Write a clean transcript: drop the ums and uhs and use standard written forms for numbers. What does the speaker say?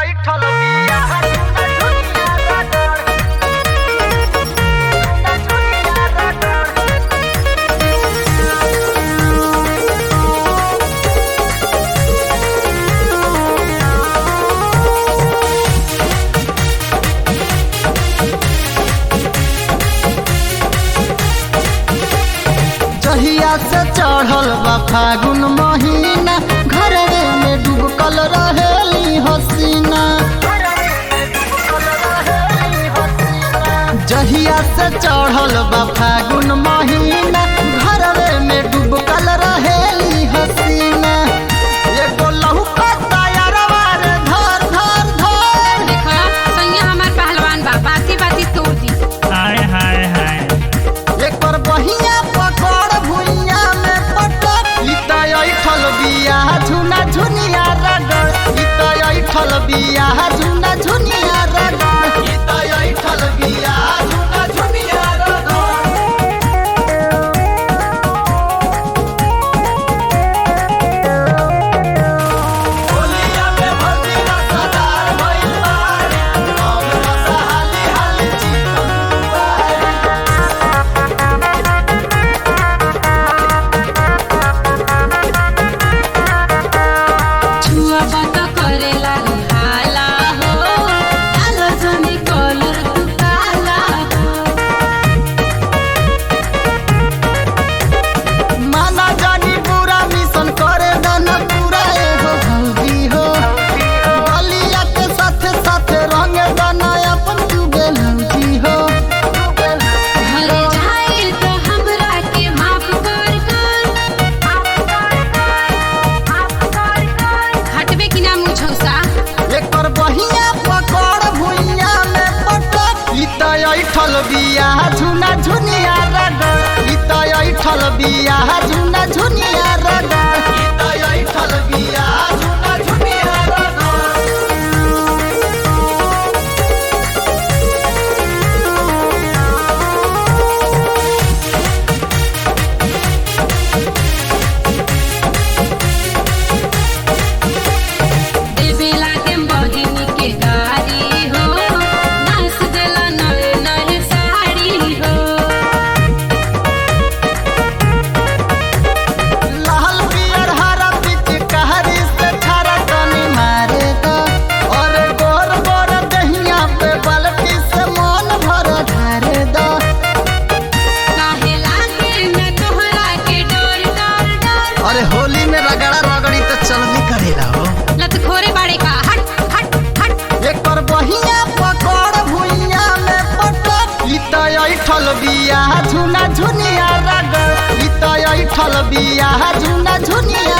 ऐठल बिया झुना झुनिया रगड़ झुना झुनिया रगड़। जहिया से चढ़ल बा फागुन महीना घरवे में डूबकल रहेली हसीना। जहिया से चढ़ल बा फागुन महीना घरवे में डूबकल रहेली हसीना। एगो लहुका तायरवा रे धर धर धर। देखा सैया हमार पहलवान बा, बाती बाती तोड़ दी। हाय हाय हाय एकर बहिया पकड़ भुइया में पटक। इता ऐठल बिया झुना झुनिया रगड़। इता ऐठल बिया झुना झुनिया रगड़। इता ऐठल बिया झुना झुनिया रगड़। होलिया में भर्ती रसदार भइल बारे। हम रसहाली हाली चिकन बारे। छुआ बात करेला रे हाला हो, आलो जनी कलर तू काला हो। माना जानी पूरा मिशन करे दन पूरा ए हो हल्दी हो। बलिया के साथे साथे रंग दन अपन तू बेलौजी हो। घरे जाए तो हमरा के माफ कर हटबे कि ना मुझौसा। एकर बहिया पकड़ भुइया में पटक। इता ऐठल बिया झुना झुनिया रगड़। इता ऐठल बिया झुना झुनिया रगड़। इता ऐठल बिया झुना झुनिया रगड़। देबे लागे बहिनी के गारी हो, नाच देला नए नए साड़ी हो। लाल पियर हरा पिचकारी से ठारा तनी मारे द। और गोर गोर दहिया पे बलटी से मन भर धारे द। काहे लागे न तोहरा के डर डर डर। अरे होली में रगड़ा रगड़ी तो चलनी करेला हो। लत खोरे बाड़े का हट हट हट। एकर बहिया पकड़ भुइया में पटक। इता ऐठल बिया झुना झुनिया रगड़। इता ऐठल बिया झुना झुनिया